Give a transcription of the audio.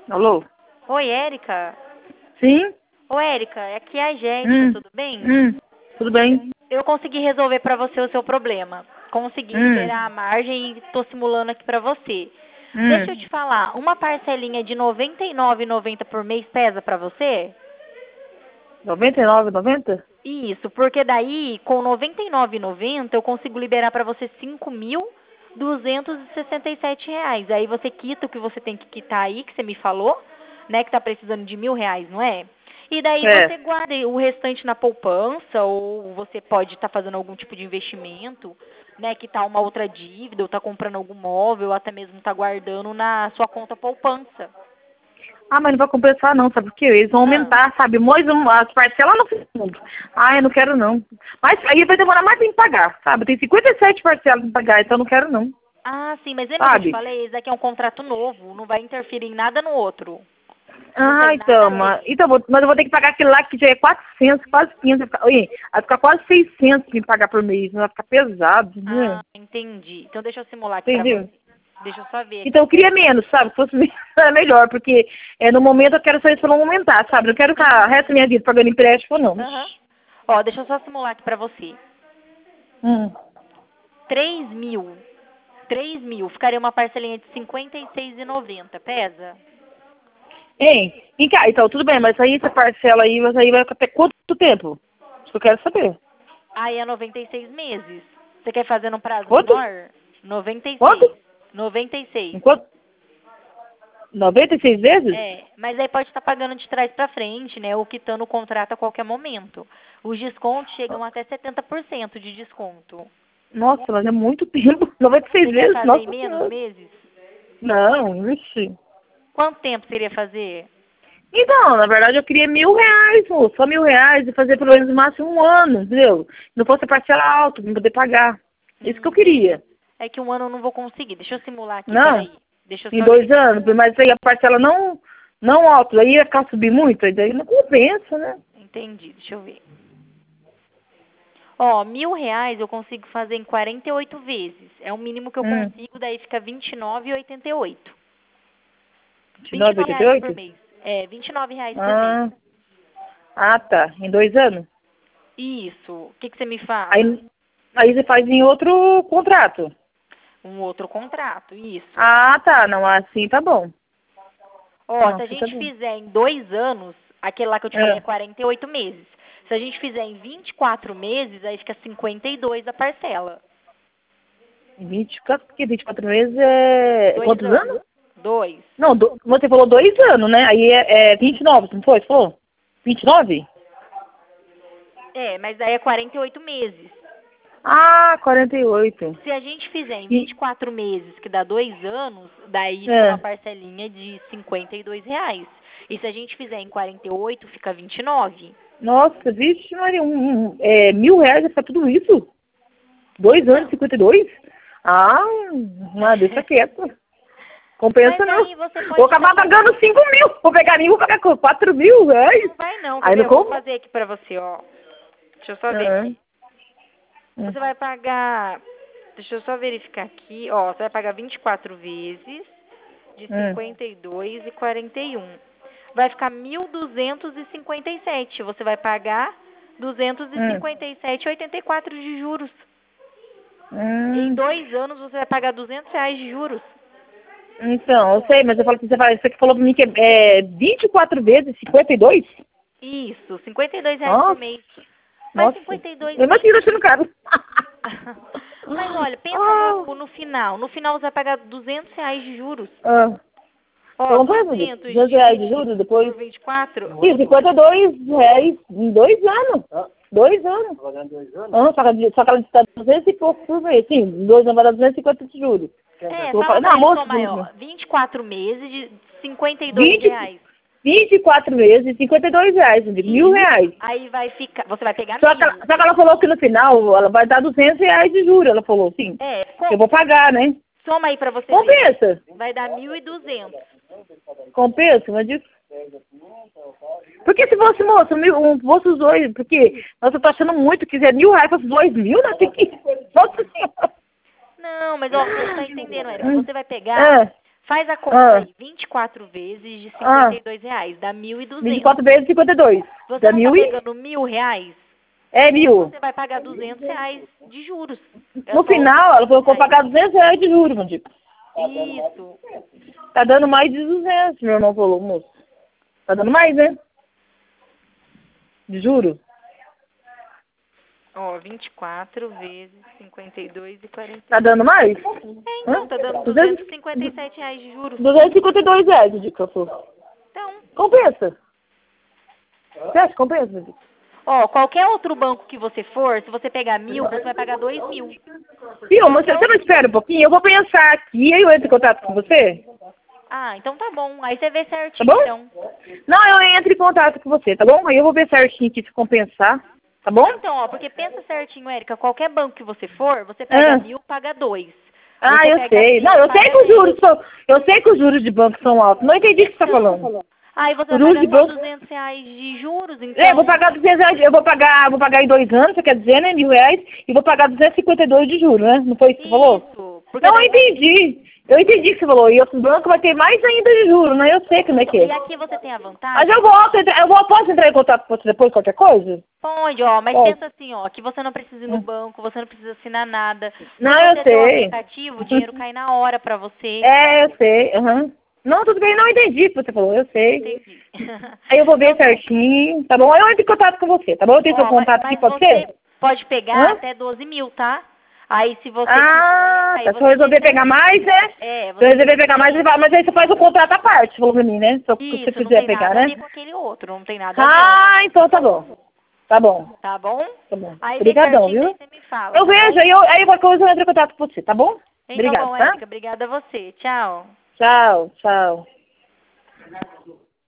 Alô? Oi, Érica. Sim? Oi, Érica, aqui é a Jéssica, tudo bem? Tudo bem? Eu consegui resolver pra você o seu problema. Consegui liberar a margem e tô simulando aqui pra você. Deixa eu te falar, uma parcelinha de R$ 99,90 por mês pesa pra você? 99,90? Isso, porque daí com R$ 99,90 eu consigo liberar pra você R$ 5.267. Aí você quita o que você tem que quitar aí, que você me falou, né, que tá precisando de R$ 1.000, não é? E daí você guarda o restante na poupança, ou você pode estar fazendo algum tipo de investimento, né, que tá uma outra dívida, ou tá comprando algum móvel, ou até mesmo tá guardando na sua conta poupança. Ah, mas não vai compensar não, sabe por quê? Eles vão aumentar, sabe? As parcelas no fundo. Ah, eu não quero não. Mas aí vai demorar mais pra me pagar, sabe? Tem 57 parcelas pra me pagar, então eu não quero não. Ah, sim, mas lembra que eu te Sabe? falei? Esse aqui é um contrato novo, não vai interferir em nada no outro. Não Ah, tem nada então, a ver. mas eu vou ter que pagar aquele lá que já é 400, quase 500. Vai ficar quase 600 pra me pagar por mês. Vai ficar pesado, né? Ah, entendi. Então deixa eu simular aqui pra Entendeu? você. Deixa eu só ver Então eu aqui. queria menos, sabe? Se fosse é melhor, porque no momento eu quero só isso pra não aumentar, sabe? Não quero ficar o resto da minha vida pagando empréstimo, não. Aham. Ó, deixa eu só simular aqui pra você. Hum. 3 mil. 3 mil. Ficaria uma parcelinha de R$ 56,90. Pesa? Hein? Então, tudo bem, mas aí essa parcela aí, mas aí vai até quanto tempo? Isso que eu quero saber. Aí é 96 meses. Você quer fazer num prazo Quanto? menor? 96. Quanto? 96. Enquanto? 96 vezes? É, mas aí pode estar pagando de trás pra frente, né? Ou quitando o contrato a qualquer momento. Os descontos chegam até 70% de desconto. Nossa, mas é muito tempo. 96 Você quer vezes? fazer em Nossa menos Senhora. meses? Não, vixe. Quanto tempo você iria fazer? Então, na verdade, eu queria R$ 1.000, moço. Só R$ 1.000 e fazer pelo menos no máximo um ano, entendeu? Não fosse parcela alta, pra poder pagar. Isso que eu Entendi. queria. É que um ano eu não vou conseguir. Deixa eu simular aqui, Não, peraí. Deixa eu em só 2 anos, verificar. mas aí a parcela não alta, aí ia ficar subir muito, aí daí não compensa, né? Entendi, deixa eu ver. Ó, R$ 1.000 eu consigo fazer em 48 vezes. É o mínimo que eu consigo, daí fica R$ 29,88. nove oitenta e R$ 29 por oito mês. É, R$ 29 por mês. Ah, tá. Em 2 anos? Isso. O que você me fala? Aí você faz em outro contrato. Um outro contrato, isso. Ah, tá. Não, assim tá bom. Ó, Não, se a assim tá gente bom. fizer em 2 anos, aquele lá que eu te falei é 48 meses. Se a gente fizer em 24 meses, aí fica 52 a parcela. 24, porque 24 meses é... Dois Quantos anos. anos? Dois. Não, você falou 2 anos, né? Aí é 29, não foi? Você falou? 29? É, mas daí é 48 meses. Ah, 48. Se a gente fizer em E, 24 meses, que dá 2 anos, daí fica uma é. parcelinha de R$ 52. E se a gente fizer em 48, fica 29. Nossa, vixe, Maria, R$ 1.000 vai ficar tudo isso? 2 anos, Então, 52? Ah, deixa quieto. Compensa mas não. aí você Vou pode estar acabar fazendo... pagando 5.000. Vou pegar nem vou pagar com R$ 4.000. Não vai não, quer Aí ver? não Eu vou como. fazer aqui pra você, ó. Deixa eu só ver Ah, aqui. Você vai pagar... Deixa eu só verificar aqui. Ó, você vai pagar 24 vezes de ah, 52,41. Vai ficar 1.257. Você vai pagar ah, 257,84 de juros. Em ah. 2 anos você vai pagar R$ 200 de juros. Então, eu sei, mas eu falo que você que falou pra mim que é 24 vezes 52? Isso, R$ 52 por Nossa, mês. Mas nossa. 52 Eu imagino vezes. achando caro. Mas olha, pensa Ah, no final. No final você vai pagar R$ 200 de juros. ah. Ó, Então, foi, Júlio? 200 R$ 200 de dividido juros depois. por 24. Sim, R$ 52 em 2 anos. 2 anos. Só que ela está 200 e pouco por mês. Sim, em 2 anos vai dar 250 de juros. É, Eu vou fala falar, pra não, ele moço, somar aí, ó. 24 meses de 20, R$ 52. 24 meses, R$ 52, Júlio, Isso. R$ 1.000. Aí vai ficar. Você vai pegar Só que, ela, 1.000. só que ela falou que no final ela vai dar R$ 200 de juros. Ela falou, sim. É, Eu vou pagar, né? soma aí pra você ver. Compensa. Vai dar 1.200. Compensa, mas isso. Porque se fosse, moço, fosse os dois, porque, nossa, eu tô achando muito, quiser R$ 1.000, fosse 2.000, né? Nossa senhora. Não, mas ó, você não tá entendendo, Érica. Hum. Você vai pegar É. Faz a conta aí, 24 vezes de R$52, dá 1.200. 24 vezes 52. Você Dá não mil tá e... pegando R$1.000? É 1.000. Você vai pagar R$200 de juros. No final, ela falou que eu vou pagar R$200 de juros, Mandico. Isso. Tá dando mais de 200, meu irmão falou, moço. Tá dando mais, né? De juros. Ó, 24 vezes 52 e 40. Tá dando mais? Então, tá dando R$257 de juros. R$252, Mandico, eu falou. Então, Compensa. Você acha que compensa, Mandico? ó, qualquer outro banco que você for, se você pegar 1.000, você vai pagar 2.000. Viu, mas você não espera um pouquinho? Eu vou pensar aqui e aí eu entro em contato com você. Ah, então tá bom. Aí você vê certinho, Tá bom? então. Não, eu entro em contato com você, tá bom? Aí eu vou ver certinho aqui se compensar, tá bom? Então, ó, porque pensa certinho, Érica, qualquer banco que você for, você pega 1.000, paga 2. Ah, Você eu pega sei. 1.000, Não, eu sei paga que os 10. juros são... Eu sei que os juros de banco são altos. Não entendi o que você tá falando. Aí você Os vai juros de pagar só banco... R$200 de juros, então... É, eu vou pagar R$200, vou pagar em 2 anos, você quer dizer, né, R$1.000, e vou pagar 252 de juros, né? Não foi isso que você falou? Isso. Porque Não, eu daí... entendi. Eu entendi o que você falou. E outros bancos vai ter mais ainda de juros, né? Eu sei como é que é. E aqui você tem a vantagem... Mas posso entrar em contato com você depois, qualquer coisa? Pode, ó, mas Pode. pensa assim, ó, que você não precisa ir no banco, você não precisa assinar nada. Não, Se eu você tem o sei. aplicativo, o dinheiro cai na hora pra você. É, eu sei. Não, tudo bem, não entendi o que você falou, eu sei. Entendi. Aí eu vou ver certinho, tá bom? Aí eu entro em contato com você, tá bom? Eu tenho seu Ó, contato aqui, mas pode você ser? pode pegar até 12.000, tá? Aí se você Ah, quiser, tá. aí Se eu resolver pegar mais, né? É, Se eu você resolver pegar mais, mas aí você faz o contrato à parte, você falou pra mim, né? Se você Isso, não quiser tem pegar, nada a né? ver com aquele outro, não tem nada a ver. Ah, então tá bom. Tá bom, Tá bom? tá bom. Aí vê Obrigadão, certinho, viu? aí você me fala, Eu tá vejo, bom? aí qualquer coisa eu entro em contato com você, tá bom? Então tá Obrigado, bom, tá? Érica. Obrigada a você. Tchau. Tchau, tchau.